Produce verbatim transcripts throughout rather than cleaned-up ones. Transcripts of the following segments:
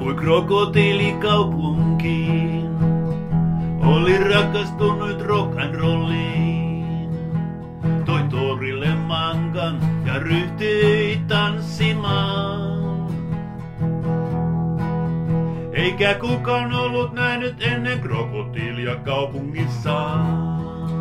saapui krokotiili kaupunkiin. Oli rakastunut rock and rolliin. Toi torille mankan ja ryhtyi tanssimaan. Eikä kukaan ollut nähnyt ennen krokotiilia kaupungissaan.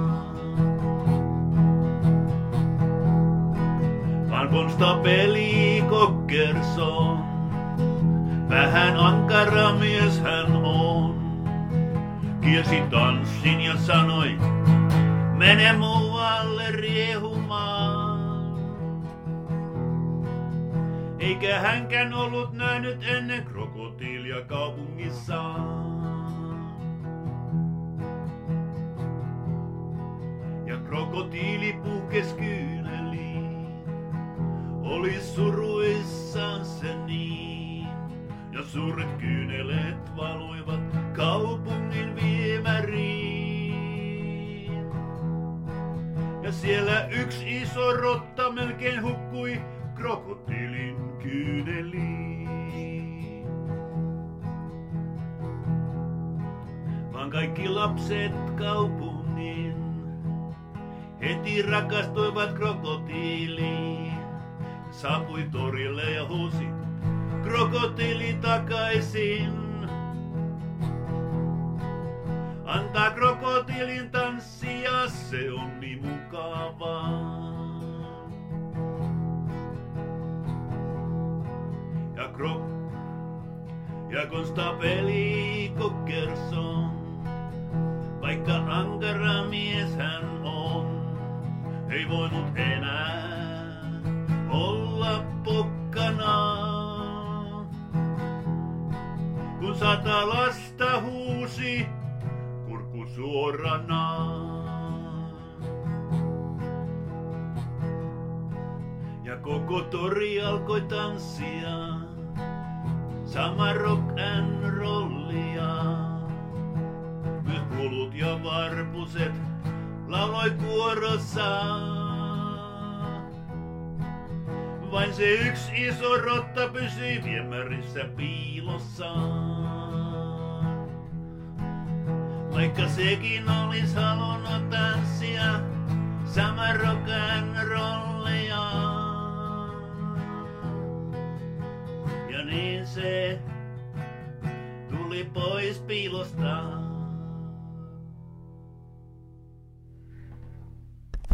Vaan konstapeli Kokkerson, vähän ankara mies hän on. Kielsi tanssin ja sanoi, mene muualle riehumaan. Eikä hänkään ollut nähnyt ennen krokotiilia kaupungissaan. Ja krokotiili puhkes kyyneliin, oli suruissaan se niin. Ja suuret kyyneleet valuivat kaupungin viemäriin. Ja siellä yksi iso rotta melkein hukkui krokotiilin kyyneliin. Vaan kaikki lapset kaupungin heti rakastuivat krokotiiliin. Saapui torille ja huusi, krokotiili takaisin. Antaa krokotiilin tanssia, se on niin mukavaa. Ja krok ja konstapeli Kokkerson, vaikka ankara mies hän on, ei voinut enää olla pokkana. Kun sata lasta huusi kurkku suorana. Ja koko tori alkoi tanssia, sama rock and rollia. Myös pulut ja varpuset lauloi kuorossaan. Vain se yksi iso rotta pysyi viemärissä piilossaan. Vaikka sekin olis halunnut tanssia, sama rock and rollia. Ja niin se tuli pois piilostaan.